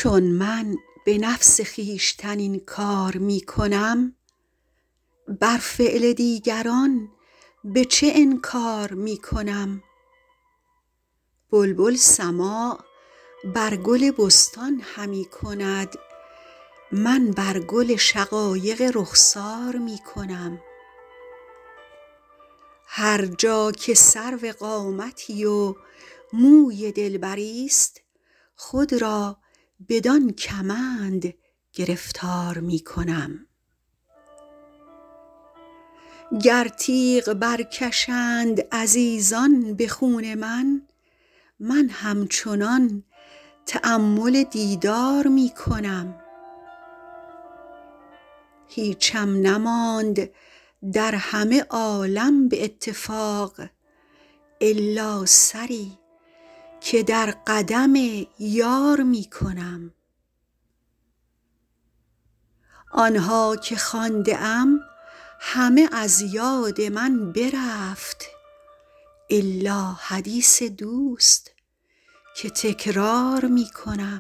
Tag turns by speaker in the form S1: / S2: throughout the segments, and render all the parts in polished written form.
S1: چون من به نفس خویشتن این کار می کنم، بر فعل دیگران به چه انکار می کنم؟ بلبل سماع بر گل بستان همی کند، من بر گل شقایق رخسار می کنم. هر جا که سرو قامتی و موی دلبریست، خود را بدان کمند گرفتار می کنم. گر تیغ برکشند عزیزان به خون من، من همچنان تأمل دیدار می کنم. هیچم نماند در همه عالم به اتفاق، الا سری که در قدم یار می کنم. آنها که خوانده ام همه از یاد من برفت، الا حدیث دوست که تکرار می کنم.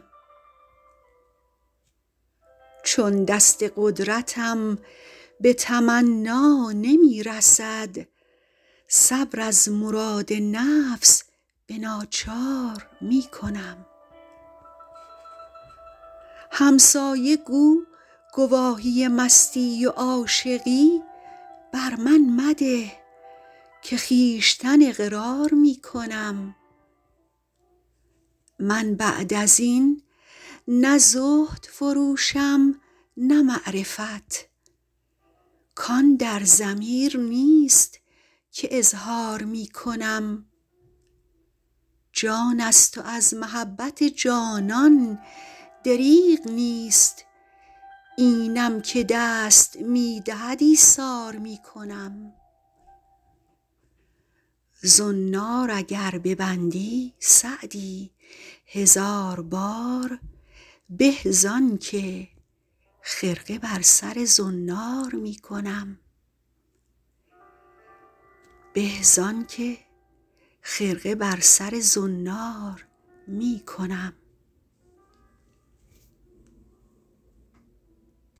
S1: چون دست قدرتم به تمنا نمی رسد، صبر از مراد نفس به ناچار می کنم. همسایه گو گواهی مستی و عاشقی بر من مده، که خویشتن اقرار می کنم. من بعد از این نه زهد فروشم نه معرفت، کان در ضمیر نیست که اظهار می کنم. جان است و از محبت جانان دریغ نیست، اینم که دست می دهد ایثار می کنم. زنار اگر ببندی سعدی 1000 بار، به زان که خرقه بر سر زنار می کنم.